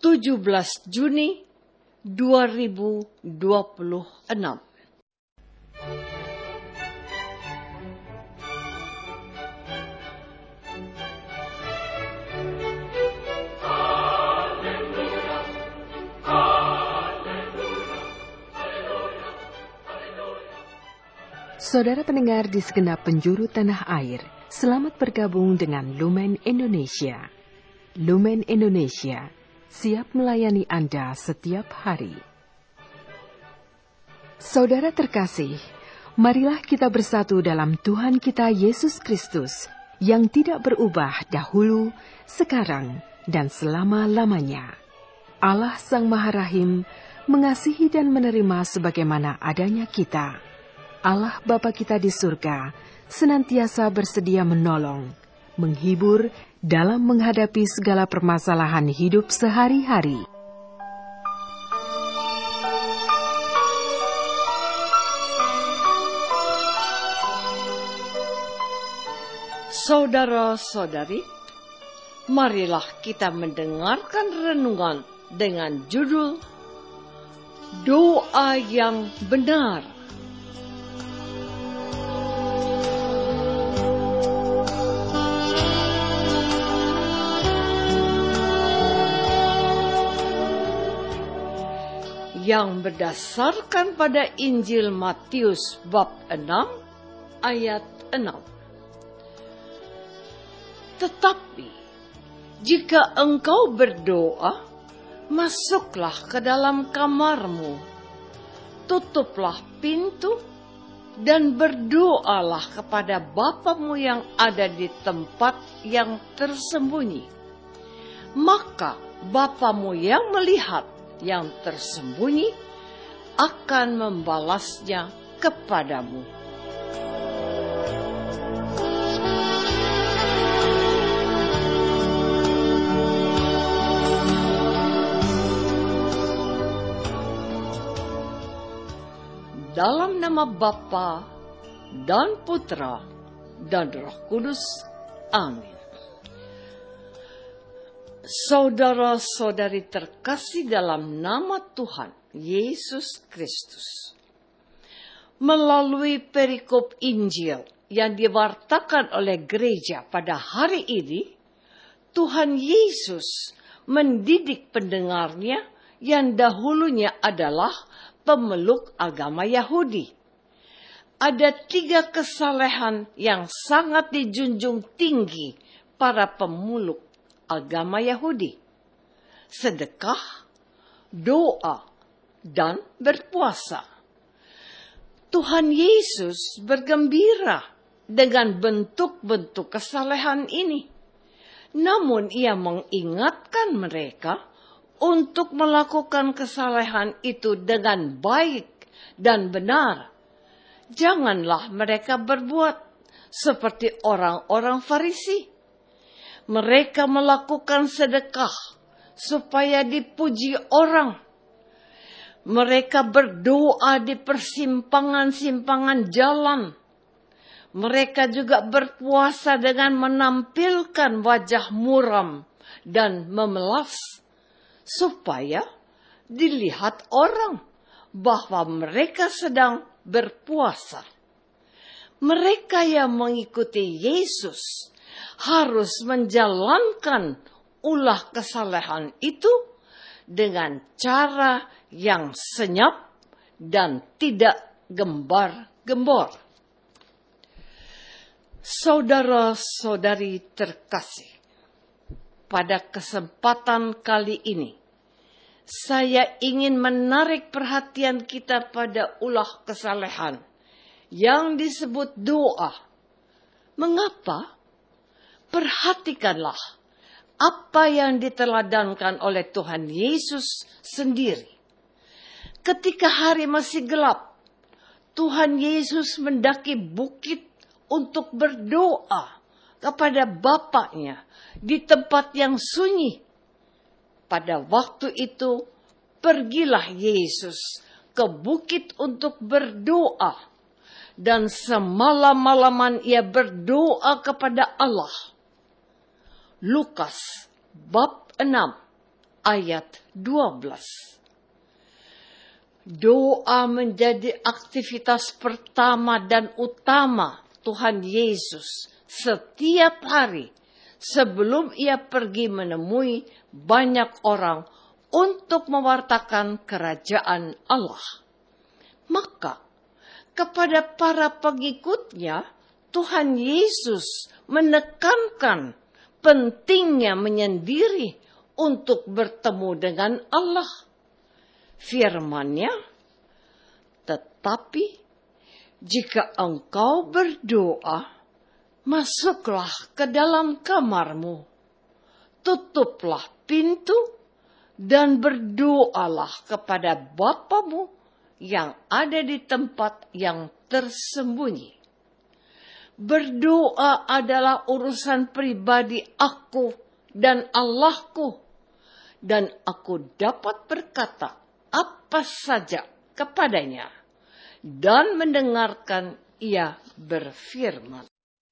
17 Juni 2026. Saudara pendengar di segenap penjuru tanah air, selamat bergabung dengan Lumen Indonesia. Lumen Indonesia, siap melayani Anda setiap hari. Saudara terkasih, marilah kita bersatu dalam Tuhan kita Yesus Kristus, yang tidak berubah dahulu, sekarang, dan selama-lamanya. Allah Sang Maha Rahim mengasihi dan menerima sebagaimana adanya kita. Allah Bapa kita di surga senantiasa bersedia menolong, menghibur dalam menghadapi segala permasalahan hidup sehari-hari. Saudara-saudari, marilah kita mendengarkan renungan dengan judul Doa yang Benar. Yang berdasarkan pada Injil Matius bab 6 ayat 6. Tetapi jika engkau berdoa, masuklah ke dalam kamarmu, tutuplah pintu, dan berdoalah kepada Bapamu yang ada di tempat yang tersembunyi. Maka Bapamu yang melihat yang tersembunyi akan membalasnya kepadamu. Dalam nama Bapa dan Putra dan Roh Kudus. Amin. Saudara-saudari terkasih dalam nama Tuhan Yesus Kristus. Melalui perikop Injil yang diwartakan oleh gereja pada hari ini, Tuhan Yesus mendidik pendengarnya yang dahulunya adalah pemeluk agama Yahudi. Ada 3 kesalehan yang sangat dijunjung tinggi para pemeluk agama Yahudi: sedekah, doa, dan berpuasa. Tuhan Yesus bergembira dengan bentuk-bentuk kesalehan ini. Namun ia mengingatkan mereka untuk melakukan kesalehan itu dengan baik dan benar. Janganlah mereka berbuat seperti orang-orang Farisi. Mereka melakukan sedekah supaya dipuji orang. Mereka berdoa di persimpangan-simpangan jalan. Mereka juga berpuasa dengan menampilkan wajah muram dan memelas, supaya dilihat orang bahwa mereka sedang berpuasa. Mereka yang mengikuti Yesus harus menjalankan ulah kesalehan itu dengan cara yang senyap dan tidak gembar-gembor. Saudara-saudari terkasih, pada kesempatan kali ini, saya ingin menarik perhatian kita pada ulah kesalehan yang disebut doa. Mengapa? Perhatikanlah apa yang diteladankan oleh Tuhan Yesus sendiri. Ketika hari masih gelap, Tuhan Yesus mendaki bukit untuk berdoa kepada Bapaknya di tempat yang sunyi. Pada waktu itu, pergilah Yesus ke bukit untuk berdoa. Dan semalam-malaman ia berdoa kepada Allah. Lukas bab 6 ayat 12. Doa menjadi aktivitas pertama dan utama Tuhan Yesus setiap hari sebelum ia pergi menemui banyak orang untuk mewartakan kerajaan Allah. Maka kepada para pengikutnya, Tuhan Yesus menekankan pentingnya menyendiri untuk bertemu dengan Allah. Firman-Nya, tetapi jika engkau berdoa, masuklah ke dalam kamarmu, tutuplah pintu, dan berdoalah kepada Bapamu yang ada di tempat yang tersembunyi. Berdoa adalah urusan pribadi aku dan Allahku, dan aku dapat berkata apa saja kepadanya dan mendengarkan ia berfirman.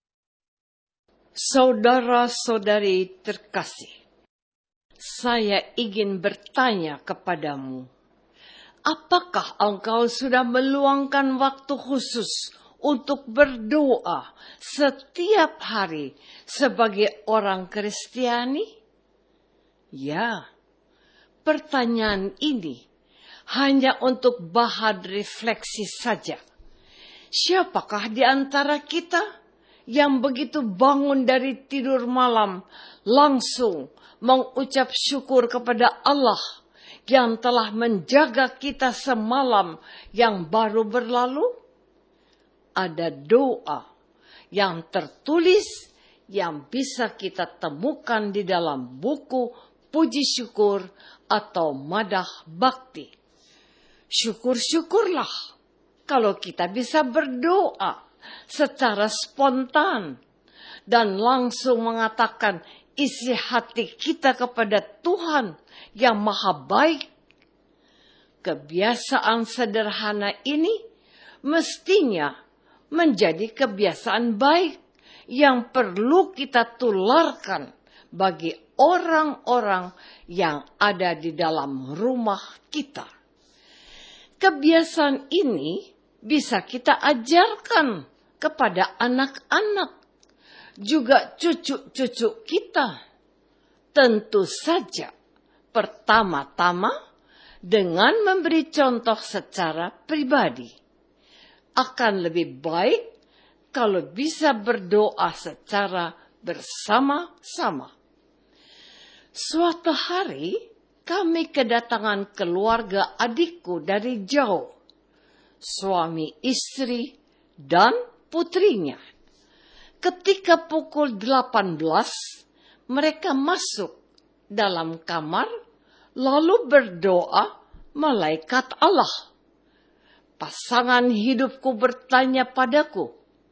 Saudara-saudari terkasih, saya ingin bertanya kepadamu, apakah engkau sudah meluangkan waktu khusus untuk berdoa setiap hari sebagai orang Kristiani? Ya, pertanyaan ini hanya untuk bahan refleksi saja. Siapakah di antara kita yang begitu bangun dari tidur malam langsung mengucap syukur kepada Allah yang telah menjaga kita semalam yang baru berlalu? Ada doa yang tertulis yang bisa kita temukan di dalam buku puji syukur atau madah bakti. Syukur-syukurlah kalau kita bisa berdoa secara spontan dan langsung mengatakan isi hati kita kepada Tuhan yang maha baik. Kebiasaan sederhana ini mestinya menjadi kebiasaan baik yang perlu kita tularkan bagi orang-orang yang ada di dalam rumah kita. Kebiasaan ini bisa kita ajarkan kepada anak-anak, juga cucu-cucu kita. Tentu saja, pertama-tama dengan memberi contoh secara pribadi. Akan lebih baik kalau bisa berdoa secara bersama-sama. Suatu hari, kami kedatangan keluarga adikku dari jauh, suami istri dan putrinya. Ketika pukul 18, mereka masuk dalam kamar lalu berdoa malaikat Allah. Pasangan hidupku bertanya padaku,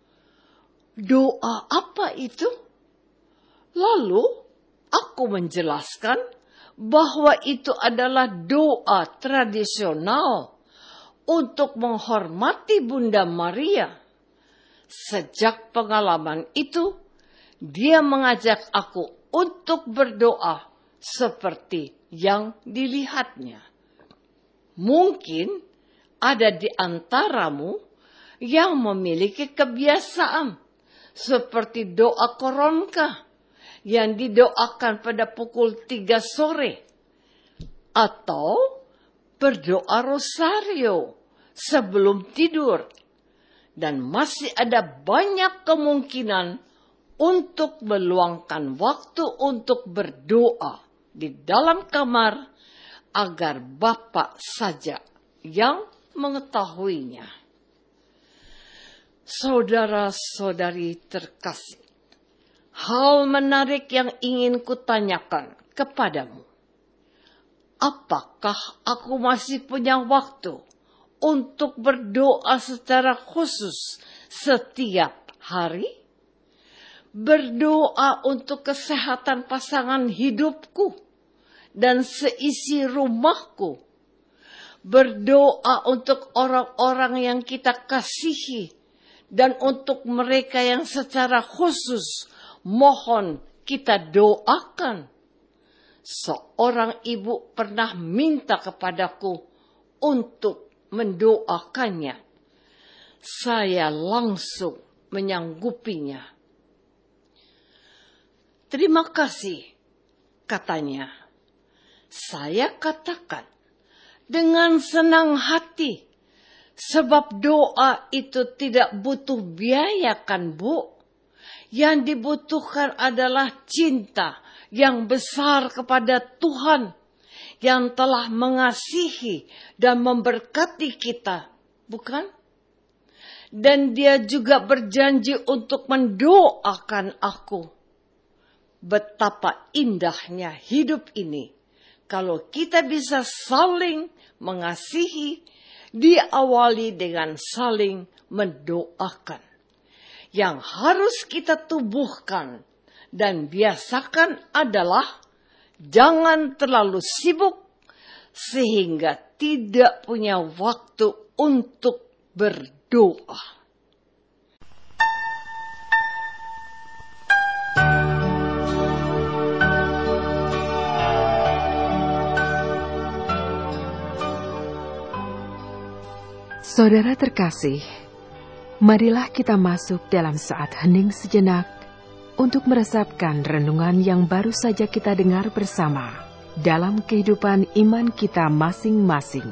doa apa itu? Lalu aku menjelaskan bahwa itu adalah doa tradisional untuk menghormati Bunda Maria. Sejak pengalaman itu, dia mengajak aku untuk berdoa seperti yang dilihatnya. Mungkin ada di antaramu yang memiliki kebiasaan seperti doa koronka yang didoakan pada pukul 3 sore, atau berdoa rosario sebelum tidur, dan masih ada banyak kemungkinan untuk meluangkan waktu untuk berdoa di dalam kamar agar Bapa saja yang mengetahuinya. Saudara-saudari terkasih, hal menarik yang ingin kutanyakan kepadamu. Apakah aku masih punya waktu untuk berdoa secara khusus setiap hari? Berdoa untuk kesehatan pasangan hidupku dan seisi rumahku. Berdoa untuk orang-orang yang kita kasihi dan untuk mereka yang secara khusus mohon kita doakan. seorang ibu pernah minta kepadaku untuk mendoakannya. Saya langsung menyanggupinya. Terima kasih, katanya. Saya katakan dengan senang hati, sebab doa itu tidak butuh biaya kan, Bu? Yang dibutuhkan adalah cinta yang besar kepada Tuhan yang telah mengasihi dan memberkati kita, bukan? Dan Dia juga berjanji untuk mendoakan aku. Betapa indahnya hidup ini kalau kita bisa saling mengasihi, diawali dengan saling mendoakan. Yang harus kita tubuhkan dan biasakan adalah jangan terlalu sibuk sehingga tidak punya waktu untuk berdoa. Saudara terkasih, marilah kita masuk dalam saat hening sejenak untuk meresapkan renungan yang baru saja kita dengar bersama dalam kehidupan iman kita masing-masing.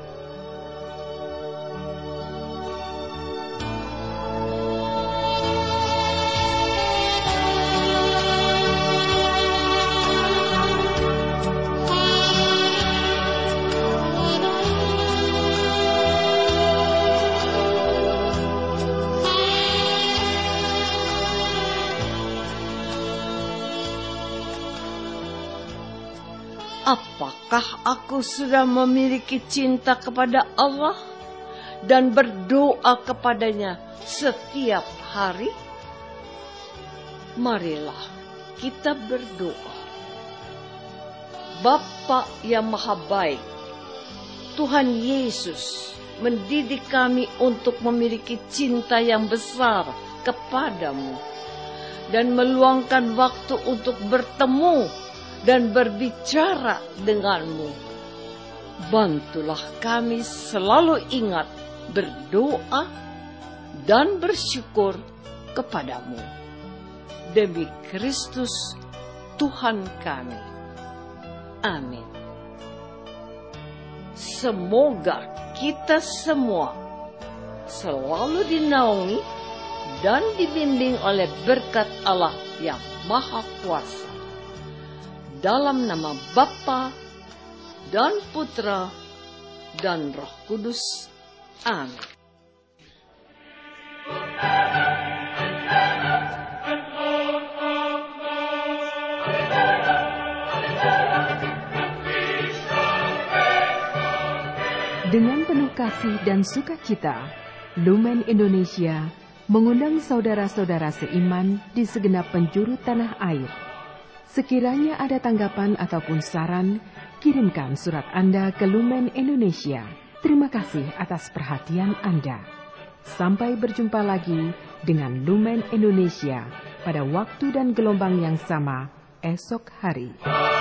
Apakah aku sudah memiliki cinta kepada Allah dan berdoa kepadanya setiap hari? Marilah kita berdoa. Bapa yang Maha Baik, Tuhan Yesus mendidik kami untuk memiliki cinta yang besar kepadamu dan meluangkan waktu untuk bertemu dan berbicara denganmu. Bantulah kami selalu ingat berdoa dan bersyukur kepadamu. Demi Kristus Tuhan kami. Amin. Semoga kita semua selalu dinaungi dan dibimbing oleh berkat Allah yang Maha Kuasa. Dalam nama Bapa dan Putra dan Roh Kudus. Amin. Dengan penuh kasih dan sukacita, Lumen Indonesia mengundang saudara-saudara seiman di segenap penjuru tanah air. Sekiranya ada tanggapan ataupun saran, kirimkan surat Anda ke Lumen Indonesia. Terima kasih atas perhatian Anda. Sampai berjumpa lagi dengan Lumen Indonesia pada waktu dan gelombang yang sama esok hari.